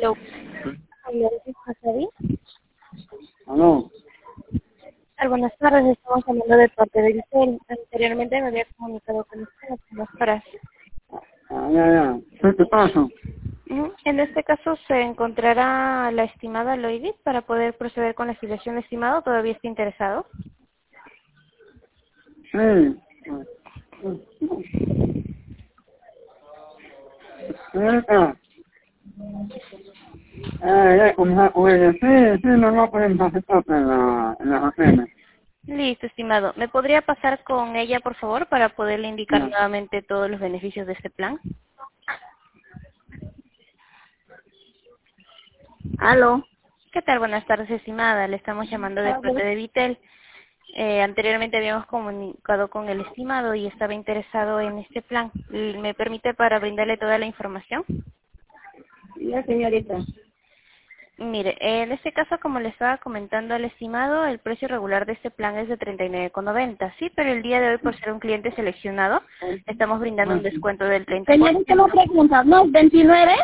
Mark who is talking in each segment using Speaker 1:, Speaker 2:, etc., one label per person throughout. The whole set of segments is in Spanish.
Speaker 1: Hello. ¿Jasaví?
Speaker 2: ¿Aló?
Speaker 1: Buenas tardes, estamos hablando de parte de Giselle. Anteriormente me había comunicado con usted hace unas horas.
Speaker 2: Ya. ¿Qué pasa?
Speaker 1: En este caso se encontrará la estimada Loidit para poder proceder con la afiliación estimado. ¿Todavía está interesado?
Speaker 2: Sí. Señorita, sí, no podemos aceptar en las acciones.
Speaker 1: Listo, estimado. ¿Me podría pasar con ella, por favor, para poderle indicar nuevamente todos los beneficios de este plan?
Speaker 3: Aló.
Speaker 1: ¿Qué tal? Buenas tardes, estimada. Le estamos llamando de parte de Vitel. Anteriormente habíamos comunicado con el estimado y estaba interesado en este plan. ¿Me permite para brindarle toda la información?
Speaker 3: Ya, señorita.
Speaker 1: Mire, en este caso, como le estaba comentando al estimado, el precio regular de este plan es de 39,90. Sí, pero el día de hoy, por ser un cliente seleccionado, estamos brindando un descuento del 30%.
Speaker 3: Señorita, no pregunta, ¿no es 29?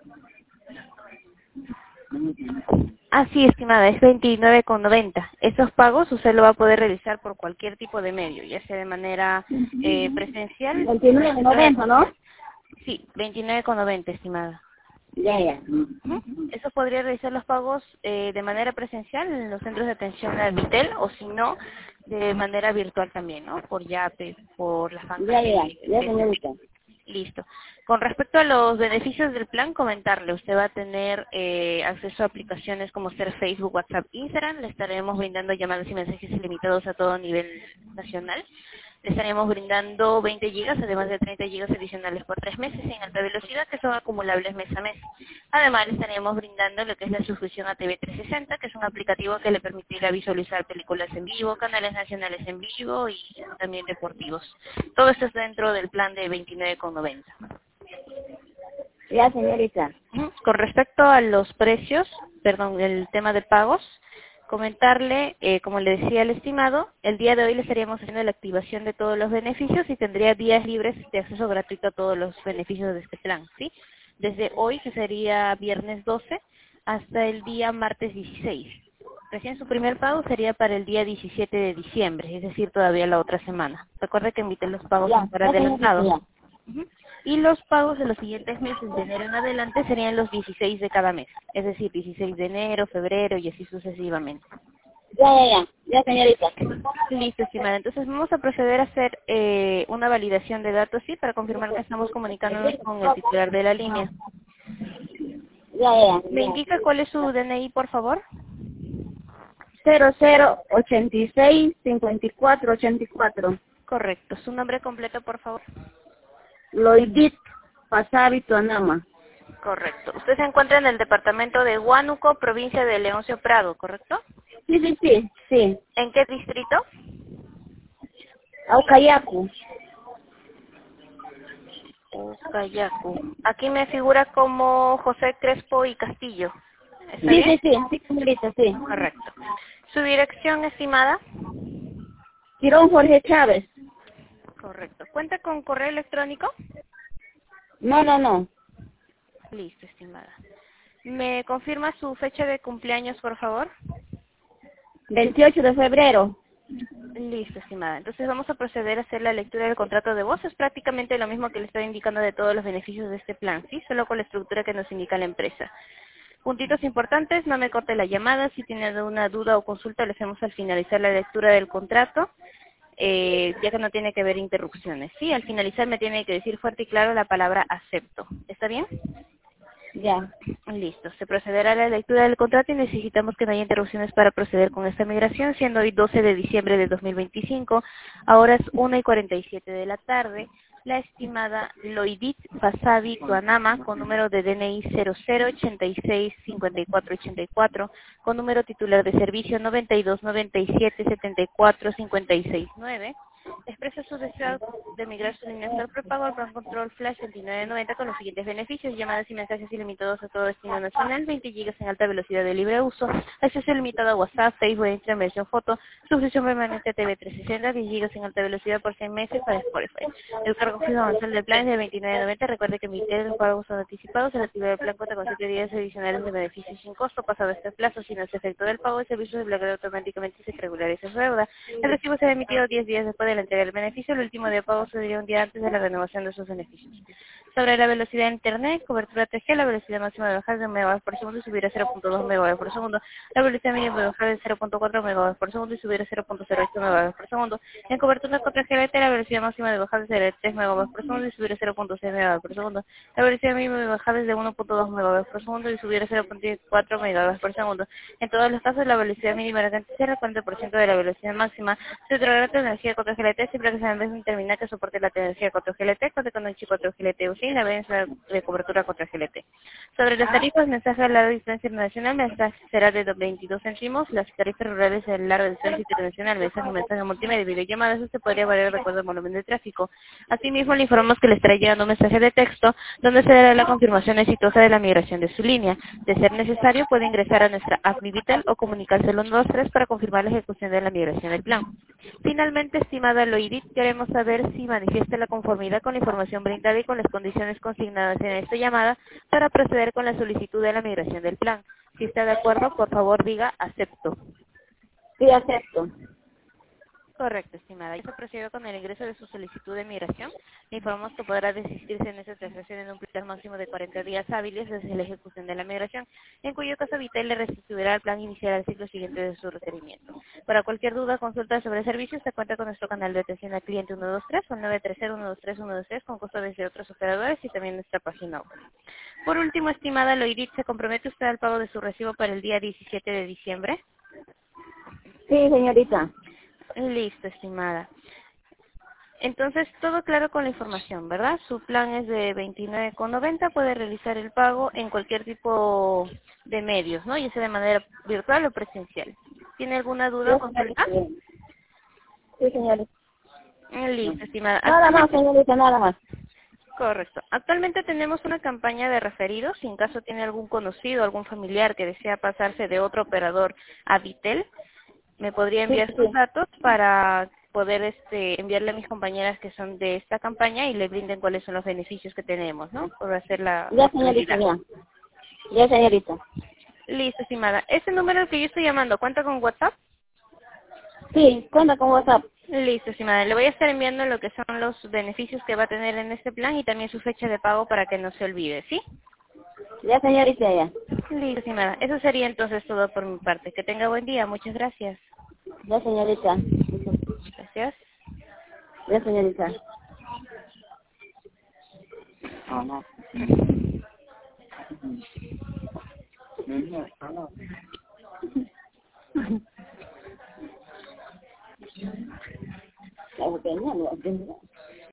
Speaker 1: Ah, sí, estimada, es 29,90. Esos pagos usted lo va a poder realizar por cualquier tipo de medio, ya sea de manera presencial.
Speaker 3: 29.90, ¿no?
Speaker 1: Sí, 29,90, estimada.
Speaker 3: Ya.
Speaker 1: Eso podría realizar los pagos de manera presencial en los centros de atención al Vitel o si no, de manera virtual también, ¿no? Por Yape, por las bancas.
Speaker 3: Ya, señorita.
Speaker 1: Listo. Con respecto a los beneficios del plan, comentarle, usted va a tener acceso a aplicaciones como ser Facebook, WhatsApp, Instagram, le estaremos brindando llamadas y mensajes ilimitados a todo nivel nacional. Le estaremos brindando 20 gigas, además de 30 gigas adicionales por 3 meses en alta velocidad, que son acumulables mes a mes. Además, le estaremos brindando lo que es la suscripción a TV 360, que es un aplicativo que le permitirá visualizar películas en vivo, canales nacionales en vivo y también deportivos. Todo esto es dentro del plan de 29,90.
Speaker 3: Ya, señorita.
Speaker 1: Con respecto a los precios, el tema de pagos, comentarle, como le decía el estimado, el día de hoy le estaríamos haciendo la activación de todos los beneficios y tendría días libres de acceso gratuito a todos los beneficios de este plan, ¿sí? Desde hoy, que sería viernes 12, hasta el día martes 16. Recién su primer pago sería para el día 17 de diciembre, es decir, todavía la otra semana. Recuerde que emiten los pagos por adelantado. Y los pagos de los siguientes meses, de enero en adelante, serían los 16 de cada mes. Es decir, 16 de enero, febrero y así sucesivamente.
Speaker 3: Ya, señorita.
Speaker 1: Listo, estimada. Entonces vamos a proceder a hacer una validación de datos, ¿sí? Para confirmar que estamos comunicándonos con el titular de la línea.
Speaker 3: Ya.
Speaker 1: ¿Me indica cuál es su DNI, por favor?
Speaker 3: 0086-5484.
Speaker 1: Correcto. ¿Su nombre completo, por favor?
Speaker 3: Loidit Jasaví Tuanama.
Speaker 1: Correcto. Usted se encuentra en el departamento de Huánuco, provincia de Leoncio Prado, ¿correcto?
Speaker 3: Sí.
Speaker 1: ¿En qué distrito?
Speaker 3: Aucayacu.
Speaker 1: Ucayacu. Aquí me figura como José Crespo y Castillo. ¿Está bien?
Speaker 3: Sí, señorita, sí.
Speaker 1: Correcto. ¿Su dirección, estimada?
Speaker 3: Quirón Jorge Chávez.
Speaker 1: Correcto. ¿Cuenta con correo electrónico?
Speaker 3: No.
Speaker 1: Listo, estimada. ¿Me confirma su fecha de cumpleaños, por favor?
Speaker 3: 28 de febrero.
Speaker 1: Listo, estimada. Entonces vamos a proceder a hacer la lectura del contrato de voz. Es prácticamente lo mismo que le estoy indicando de todos los beneficios de este plan, ¿sí? Solo con la estructura que nos indica la empresa. Puntitos importantes, no me corte la llamada. Si tiene alguna duda o consulta, le hacemos al finalizar la lectura del contrato, ya que no tiene que haber interrupciones, ¿sí? Al finalizar me tiene que decir fuerte y claro la palabra acepto. ¿Está bien?
Speaker 3: Ya.
Speaker 1: Listo. Se procederá a la lectura del contrato y necesitamos que no haya interrupciones para proceder con esta migración, siendo hoy 12 de diciembre de 2025, a horas 1:47 de la tarde. La estimada Loidit Jasaví Tuanama, con número de DNI 0086-5484, con número titular de servicio 9297-74569, Expresa su deseo de migrar su línea Star prepago al plan Control Flash 2990 con los siguientes beneficios: llamadas y mensajes ilimitados a todo destino nacional, 20 GB en alta velocidad de libre uso, acceso ilimitado a WhatsApp, Facebook, Instagram, versión foto, suscripción permanente a TV 360, 10 GB en alta velocidad por 6 meses para Spotify. El cargo fijo mensual del plan es de 29.90. Recuerde que emitir los pagos son anticipados. El actividad del plan cuenta con 7 días adicionales de beneficios sin costo. Pasado este plazo, sin el efecto del pago, el servicio se bloquea automáticamente y se regulariza su deuda. El recibo será emitido 10 días después de la entrega del beneficio. El último día de pago se daría un día antes de la renovación de sus beneficios. Sobre la velocidad de Internet, cobertura 3G, la velocidad máxima de bajar de MB por segundo y subir a 0.2 MB por segundo. La velocidad mínima de bajar de 0.4 MB por segundo y subir a 0.08 MB por segundo. En cobertura 4G LTE, la velocidad máxima de bajar de 3 MB por segundo y subir a 0.6 MB por segundo. La velocidad mínima de bajar desde 1.2 MB por segundo y subir a 0.4 MB por segundo. En todos los casos, la velocidad mínima de garantizar el 40% de la velocidad máxima. Se otorgará tecnología 4G LTE siempre que sea en vez de un terminal que soporte la tecnología 4G LTE, cuenta con un chip 4G LTE UCI y la velocidad de cobertura 4G LTE. Sobre las tarifas, mensaje a larga distancia internacional, mensaje será de 22 céntimos. Las tarifas rurales de larga distancia internacional, mensaje multimedia y videollamadas, eso se podría variar de acuerdo al volumen de tráfico. Asimismo, le informamos que le estará llegando un mensaje de texto donde se dará la confirmación exitosa de la migración de su línea. De ser necesario, puede ingresar a nuestra app Mi Vital o comunicarse al 123 para confirmar la ejecución de la migración del plan. Finalmente, estimada Loidit, queremos saber si manifiesta la conformidad con la información brindada y con las condiciones consignadas en esta llamada para proceder con la solicitud de la migración del plan. Si está de acuerdo, por favor diga acepto.
Speaker 3: Sí, acepto.
Speaker 1: Correcto, estimada. Ya se procedió con el ingreso de su solicitud de migración. Le informamos que podrá desistirse en esa transacción en un plazo máximo de 40 días hábiles desde la ejecución de la migración, en cuyo caso Vitel le restituirá el plan inicial al ciclo siguiente de su requerimiento. Para cualquier duda o consulta sobre servicios, se cuenta con nuestro canal de atención al cliente 123 o 930-123-123 con costo desde otros operadores y también nuestra página web. Por último, estimada Loidit, ¿se compromete usted al pago de su recibo para el día 17 de diciembre?
Speaker 3: Sí, señorita.
Speaker 1: Listo, estimada. Entonces, todo claro con la información, ¿verdad? Su plan es de 29,90, puede realizar el pago en cualquier tipo de medios, ¿no? Ya sea de manera virtual o presencial. ¿Tiene alguna duda o
Speaker 3: Sí,
Speaker 1: consulta?
Speaker 3: señorita. Sí, señorita.
Speaker 1: Listo, estimada.
Speaker 3: Nada más, señorita, nada más.
Speaker 1: Correcto. Actualmente tenemos una campaña de referidos. Si en caso tiene algún conocido, algún familiar que desea pasarse de otro operador a Vitel, me podría
Speaker 3: Sí,
Speaker 1: enviar sus
Speaker 3: sí.
Speaker 1: datos para poder enviarle a mis compañeras que son de esta campaña y le brinden cuáles son los beneficios que tenemos, ¿no? Por hacer la
Speaker 3: Ya, señorita,
Speaker 1: publicidad.
Speaker 3: ya. Ya, señorita.
Speaker 1: Listo, estimada. ¿Ese número al que yo estoy llamando cuenta con WhatsApp?
Speaker 3: Sí, cuenta con WhatsApp.
Speaker 1: Listo, estimada. Le voy a estar enviando lo que son los beneficios que va a tener en este plan y también su fecha de pago para que no se olvide, ¿sí?
Speaker 3: Ya, señorita, ya.
Speaker 1: Listo, estimada. Eso sería entonces todo por mi parte. Que tenga buen día. Muchas gracias.
Speaker 3: Ya, señorita.
Speaker 1: Gracias.
Speaker 3: Ya, señorita.
Speaker 2: Ah, no.
Speaker 3: La pequeña, no,